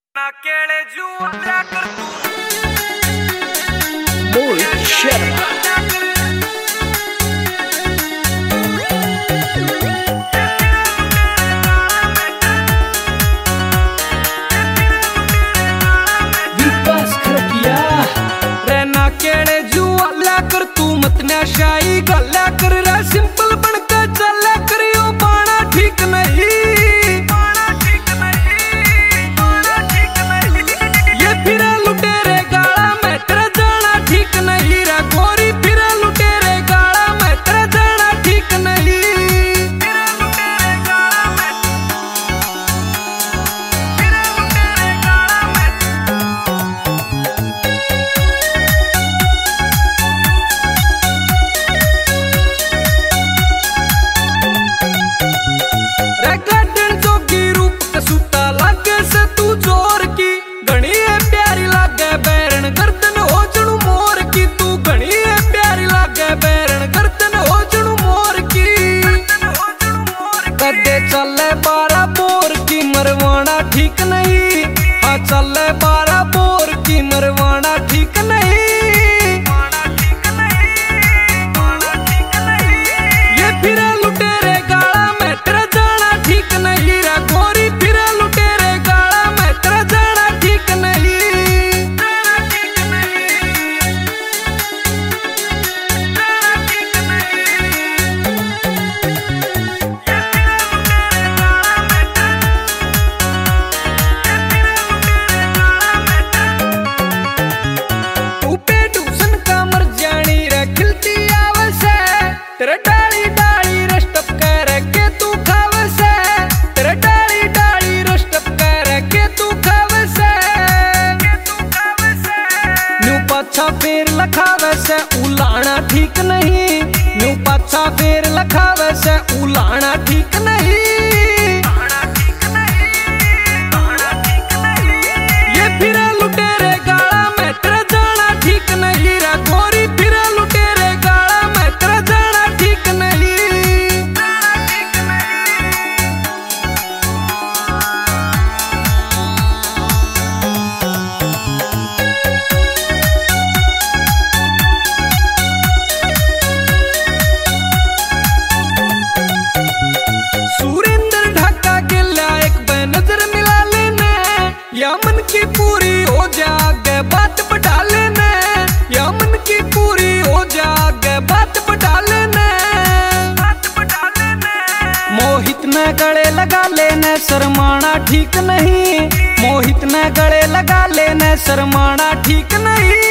केळे जुआ कर मोहित शर्मा विकास खरकिया रहना केळे जुआ कर तू मतन्या शाही गल्ला कर रे सिंपल बनके चला करियो बाणा ठीक नहीं ये फिरा लुटेरे गाड़ा में तेरा जाना ठीक नहीं रे गोरी फिरा लुटेरे गाड़ा में तेरा जाना ठीक नहीं फिरा लुटेरे गाड़ा में फिरा लुटेरे गाड़ा में गार्डन जोगी रूप कसूता लागे से तू जोर की घणी है प्यारी लागे बैरन गर्दन हो जणू मोर की तू घणी है प्यारी लागे बैरन गर्दन हो जणू मोर की कदे चले 12 बोर की मरवाना ठीक नहीं हाँ चले 12 बोर की मरवाना ठीक नहीं ये फिरा लुटेरे गाड़ा में तेरा जाना ठीक नहीं रे गोरी फिरा लुटेरे गाड़ा में तेरा जाना ठीक नहीं जाना ठीक नहीं जाना ठीक नहीं तू पे ट्यूशन का मर जानी रे खिलती आवस है तेरे डाली डाली रस्टप कर के तू खावस है तेरे डाली डाली रस्टप कर के तू खावस है न्यू पाछा फेर लखावस है उलाना ठीक नहीं न्यू पाछा फेर लखावस है उलाना ठीक नहीं ये फिरा लुटेरे गाड़ा में तेरा जाना ठीक नहीं रे गोरी फिरा लुटेरे गाड़ा में तेरा जाना ठीक नहीं जाना ठीक नहीं सुरेंद्र ढाका के लायक बे नजर मिला लेने या मन की पूरी हो जागे बात बढ़ा लेने या मन की पूरी हो जागे बात बढ़ा लेने मोहित ने गले लगा लेने शर्माना ठीक नहीं मोहित ने गले लगा लेने शर्माना ठीक नहीं